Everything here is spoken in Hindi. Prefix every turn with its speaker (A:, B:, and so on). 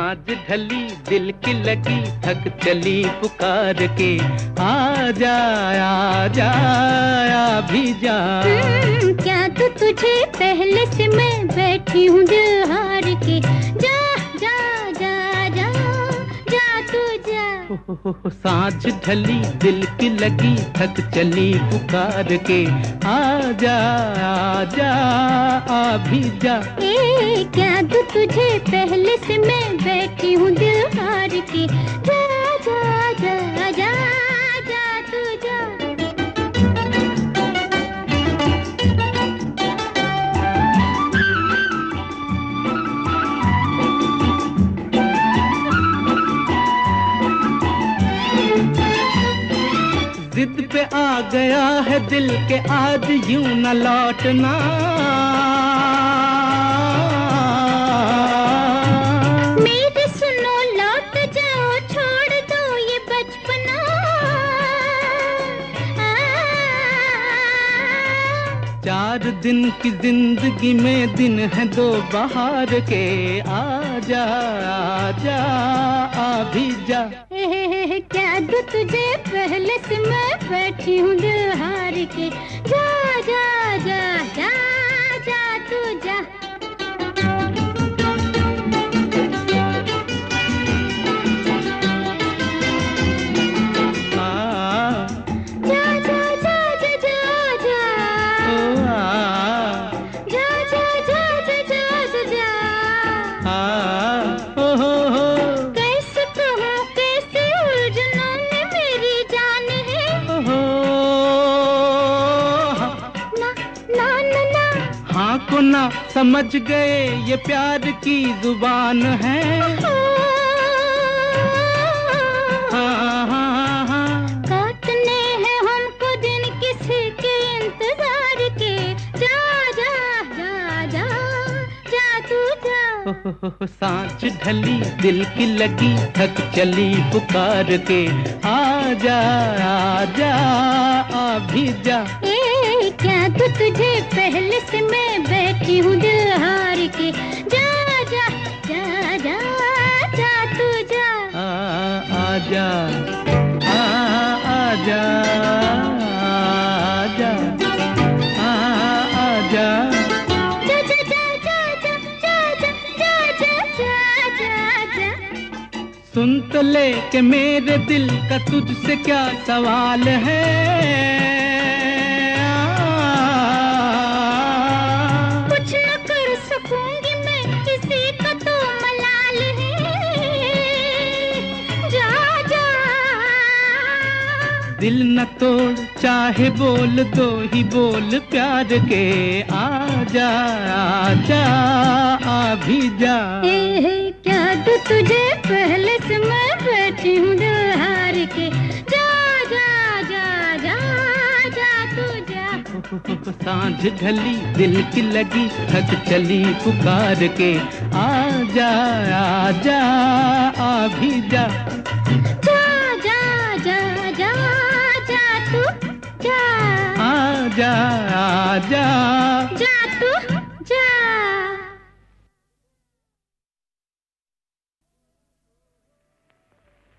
A: सांझ ढली दिल की लगी थक चली पुकार के आजा आजा आ भी जा।
B: क्या तो तुझे पहले से मैं बैठी हूँ दिल हार के, जा जा जा जा जा तू जा।
A: सांझ ढली दिल की लगी थक चली पुकार के आजा आजा आ भी जा।
B: क्या तो तुझे पहले से मैं बैठी हूँ दिल हार के, जा जा जा जा जा तू जा।
A: जिद पे आ गया है दिल के आज यूं न लौटना।
B: मेरे सुनो लौट जाओ छोड़ दो ये बचपना।
A: चार दिन की जिंदगी में दिन है दो बहार के आजा आजा आ भी जा।
B: क्या दो तुझे पहले से मैं बैठी हूँ दिल हार के, जा जा जा जा जा तू जा।
A: ना समझ गए ये प्यार की जुबान है। हाँ हाँ हाँ
B: काटने हैं हमको दिन किसी के इंतजार के, जा जा जा जा जा तू जा।
A: सांझ ढली दिल की लगी थक चली पुकार के आजा आजा आ भी जा।
B: क्या तो तुझे पहले से मैं बैठी हूँ दिल हार के, जा जा जा जा जा तू जा।
A: आजा आजा आजा आजा
B: जा जा जा जा जा जा जा जा जा।
A: सुन तो ले के मेरे दिल का तुझसे क्या सवाल है। दिल न तोड़ चाहे बोल दो ही बोल प्यार के आजा आजा आ भी जा।
B: क्या तो तुझे पहले से मैं बैठी हूँ दिल हार के, जा जा जा जा जा तू जा।
A: सांझ ढली दिल की लगी थक चली पुकार के आजा आजा आ भी जा।
B: जा जा जा जा जा तू जा।
A: आजा आजा